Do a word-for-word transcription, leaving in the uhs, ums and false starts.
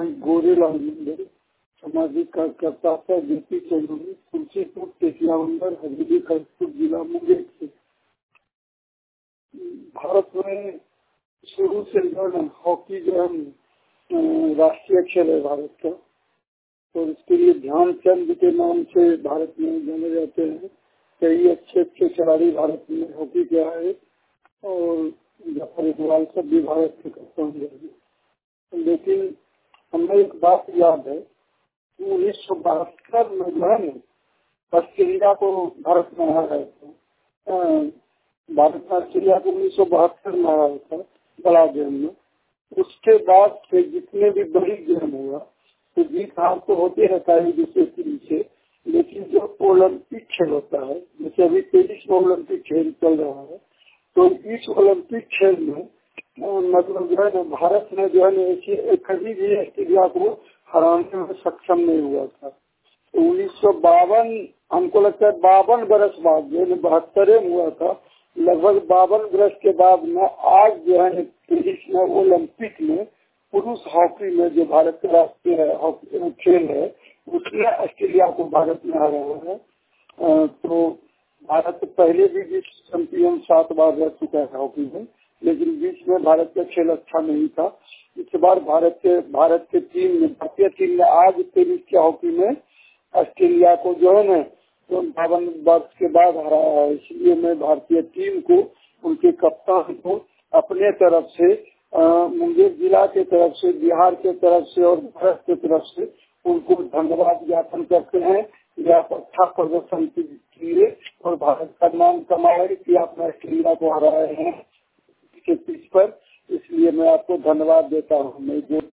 मैं गोरेलाल मंदिर सामाजिक कार्यकर्ता था जेपी चौधरी तुलसीपुर टेकिया मंदिर हवेली खड़गपुर जिला मुंगेर से। भारत में शुरू से जो है हॉकी जो है राष्ट्रीय खेल है भारत का, और इसके लिए ध्यानचंद के नाम से भारत में जाने जाते हैं। कई अच्छे अच्छे खिलाड़ी भारत में हॉकी के आए और जफर इकबाल सब भी भारत के कप्तान रहे। लेकिन हमें एक बात याद है कि उन्नीस सौ बहत्तर में जो है ना ऑस्ट्रेलिया को भारत में हराया था। भारत में ऑस्ट्रेलिया को उन्नीस सौ बहत्तर में हराया था बड़ा गेम में। उसके बाद से जितने भी बड़ी गेम हुआ तो जीत हार तो होते रहता है दूसरे टीम से, लेकिन जो ओलंपिक खेल होता है जैसे अभी तेईस में ओलंपिक खेल चल रहा है, तो इस ओलंपिक खेल में मतलब जो है ना भारत में जो है ना कभी भी ऑस्ट्रेलिया को हराने में सक्षम नहीं हुआ था। तो उन्नीस सौ बावन हमको लगता है बावन बरस बाद जो है बहत्तर में हुआ था, लगभग बावन बरस के बाद में आज जो है तेईस में ओलंपिक में पुरुष हॉकी में जो भारत का राष्ट्रीय खेल है उसमें ऑस्ट्रेलिया को भारत में हराया है। तो भारत पहले भी विश्व चैंपियन सात बार रह चुका है हॉकी में, लेकिन बीच में भारत का खेल अच्छा नहीं था। इस बार भारत के भारत के टीम ने भारतीय टीम ने आज तेईस के हॉकी में ऑस्ट्रेलिया को जो है ना तो बावन वर्ष के बाद हराया है। इसलिए मैं भारतीय टीम को, उनके कप्तान को अपने तरफ से, मुंगेर जिला के तरफ से, बिहार के तरफ से और भारत के तरफ से उनको धन्यवाद ज्ञापन करते हैं। आप अच्छा प्रदर्शन किए और भारत का नाम कमाए कि आपने ऑस्ट्रेलिया को हराए हैं इसके पीछ पर, इसलिए मैं आपको धन्यवाद देता हूँ। मैं जो